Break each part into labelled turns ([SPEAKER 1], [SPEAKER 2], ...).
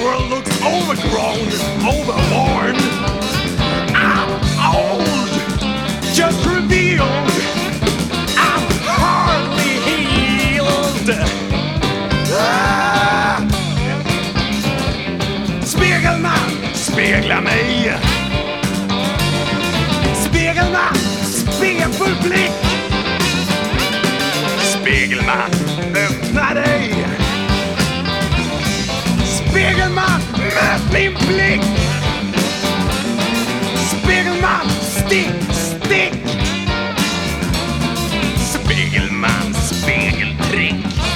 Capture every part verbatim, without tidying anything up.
[SPEAKER 1] world looks overgrown, overworn. I'm old, just revealed. I'm hardly healed. Ah! Spiegelman, spegla mig. Spiegelman, spegelfull blick. Spiegelman, öppna dig. Spiegelman, möt min blick. Spiegelman, stick, stick. Spiegelman, spegeltrick.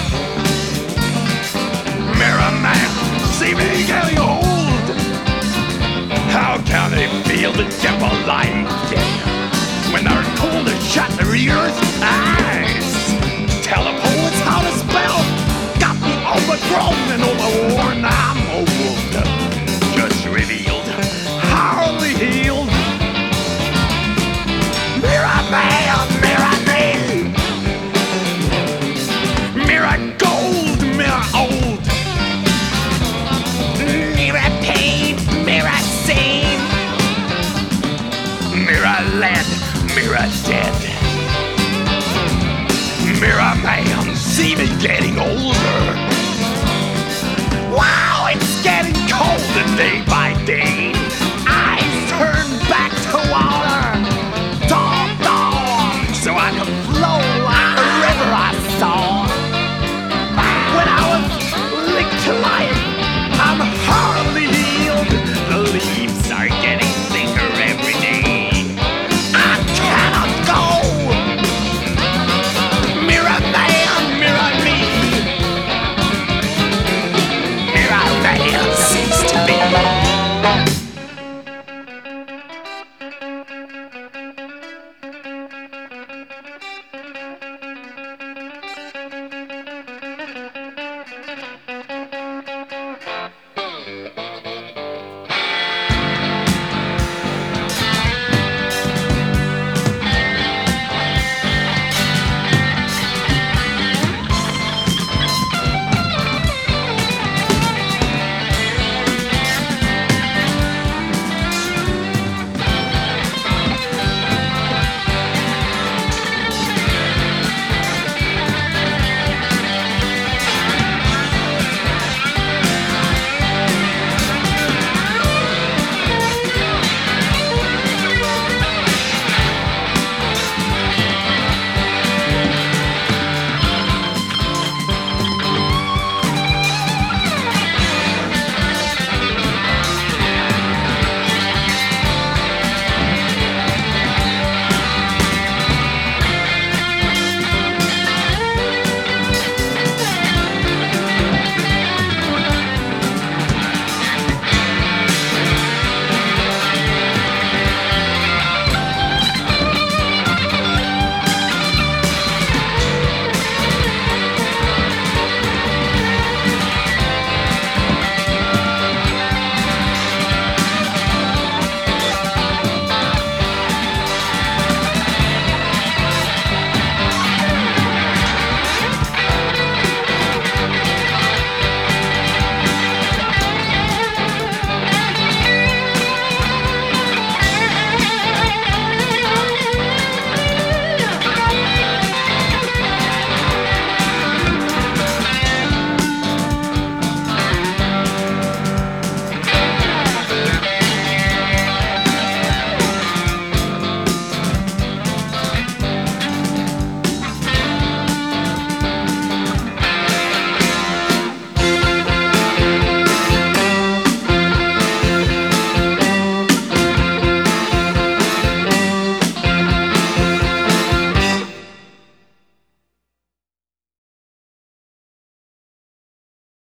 [SPEAKER 1] Mirror man, see me getting old. How can they feel the devil light when they're told to shut their ears and eyes? Tell the poets how to spell. Got me overgrown and overworn. I'm old, just revealed, hardly healed. Mirror man, mirror me. Mirror gold, mirror old. Mirror pain, mirror sane. Mirror lead, mirror dead. Mirror man, see me getting older.